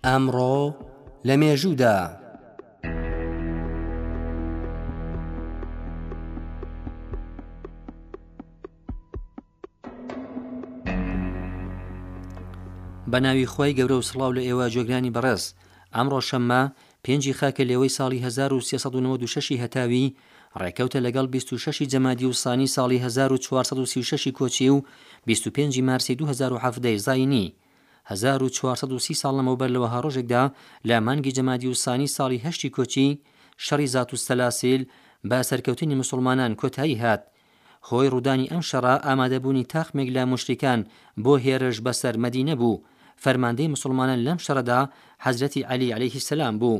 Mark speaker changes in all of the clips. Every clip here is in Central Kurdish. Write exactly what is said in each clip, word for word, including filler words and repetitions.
Speaker 1: ئەمڕۆ لە مێژوودا بە ناوی خۆی گەورە و سڵاو لە ئێوە جۆگرانی بەڕێز. ئەمڕۆ شەممە پێنجی خاکە لێوەی ساڵی هەزار و سێسەد و نەوەت و شەشی هەتاوی ڕێکەوتە لەگەڵ بیست و شەشی جەمادی وسانی ساڵی هەزار و چوارسەد و سی و شەشی کۆچی و بیست و پێنجی مارسی دوو هەزار و هەفدە زاینی. هەزار و چوارسەد و سی ساڵ لەمەوبەر لەوەها ڕۆژێکدا لە مانگی جەمادی وسانی ساڵی هەشتی کۆچی شەڕی زات و سەلاسیل بە سەرکەوتنی مسلمانان کۆتایی هات. هۆی ڕوودانی ئەم شەڕە ئامادەبوونی تاخمێک لە موشریکان بۆ هێرش بەسەر مەدینە بوو. فەرماندەی مسلمانان لەم شەڕەدا حەزرەتی عەلی عەلەیهی سەلام بوو.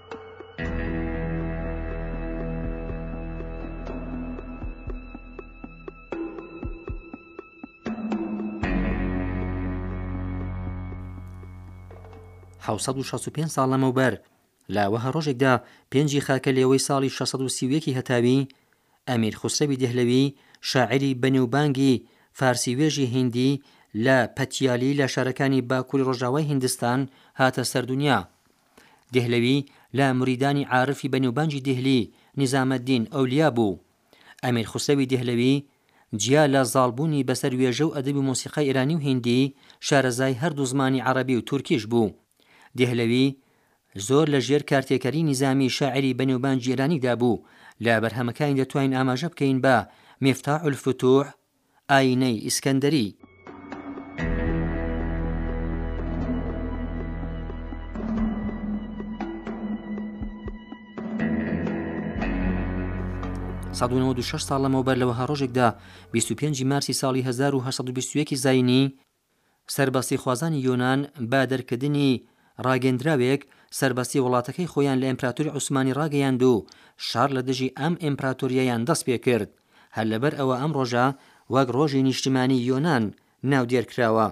Speaker 1: حەوسەد و شەست و پێنج ساڵ لەمەوبەر لاوەها ڕۆژێکدا پێنجی خاکە لێوەی ساڵی شەشسەد و سی و یەکی هەتاوی ئەمیر خوسرەوی دێهلەوی شاعری بەنێوبانگی فارسی وێژی هیندی لە پەتیالی لە شارەکانی باکووری ڕۆژاوای هیندستان هاتە سەردونیا. دێهلەوی لە مریدانی عارفی بەنێوبانگی دێهلی نیزامەددین ئەولیا بوو. ئەمیر خوسرەوی دێهلەوی جیا لە زاڵبوونی بەسەر وێژە و ئەدەبی مۆسیقای ئێرانی و هیندی شارەزای هەردوو زمانی عەرەبی و تورکیش بوو. دێهلەوی زۆر لە ژێر کارتێکەری نیزامی شاعری بەنێوبانگی ئێرانیدا بوو. لە بەرهەمەکانی دەتوانین ئاماژە بکەین بە میفتاح الفتوح، ئاینەی ئیسکەندەری. سەد و نەوەت و شەش ساڵ لەمەوبەر لەوەها ڕۆژێکدا بیست و پێنجی مارسی ساڵی هەزار و هەشت سەد و بیست و یەکی زاینی سەربەستی خوازانی یۆنان با دەرکردنی ڕاگەندراوێک سەربەستی وڵاتەکەی خۆیان لە ئیمپراتۆری عوسمانی ڕاگەیاند و شار لە دژی ئەم ئیمپراتۆریایان دەست پێ کرد. هەر لەبەر ئەوە ئەم ڕۆژە وەک ڕۆژی نیشتیمانی یۆنان ناودێر کراوە.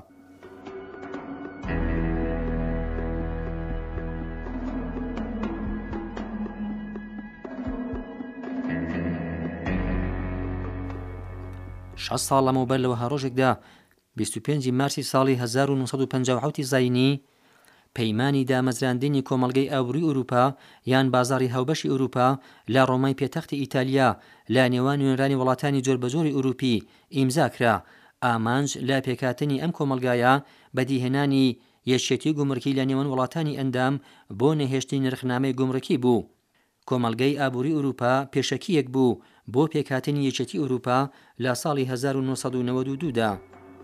Speaker 1: شەش ساڵ لەمەوبەر لەوەها ڕۆژێکدا بیست و پێنجی مارسی ساڵی هەزار و نۆ سەد و پەنجا و حەوت زاینی پەیمانی دامەزراندنی کۆمەڵگەی ئابووری ئوروپا یان بازاڕی هاوبەشی ئوروپا لە ڕۆمای پێتەختی ئیتالیا لە نێوان نوێنەرانی وڵاتانی جۆربەجۆری ئوروپی ئیمزا کرا. ئامانج لە پێکهاتنی ئەم کۆمەلگایە بەدیهێنانی یەکێتی گومڕکی لە نێوان وڵاتانی ئەندام بۆ نەهێشتنی نرخنامەی گومڕکی بوو. کۆمەلگەی ئابووری ئوروپا پێشەکیەک بوو بۆ پێکهاتنی یەکێتی ئوروپا لە ساڵی هەزار و نۆ سەد و نەوەت و دوو دا.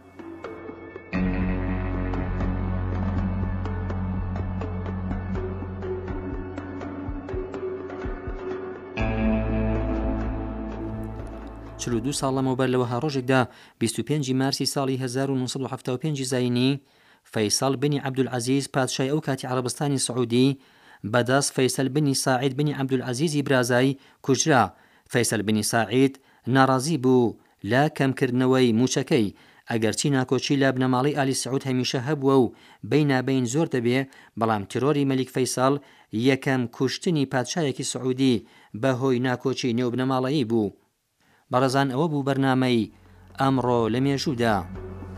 Speaker 1: چل و دوو ساڵ لەمەوبەر لەوەها ڕۆژێکدا بیست و پێنجی مارسی ساڵی هەزار و نۆ سەد و هەفتە و پێنج زاینی فەیساڵ بنی عەبدولعەزیز پادشای ئەو کاتی عەرەبستانی سعودی بەدەست فەیسەل بنی ساعید بنی عەبدولعەزیزی برازای کوژرا. فەیسەل بنی ساعید ناڕازی بوو لە کەمکردنەوەی موچەکەی. ئەگەرچی ناکۆچی لە بنەماڵی ئالی سعود هەمیشە هەبووە و بەینابەین زۆر دەبێ، بەڵام تیرۆری مەلیک فەیساڵ یەکەم کوشتنی پادشایەکی سعودی بەهۆی ناکۆچی نێوبنەماڵەیی بوو. بەڕێزان ئەوە بوو بەرنامەی ئەمڕۆ لە مێژوودا.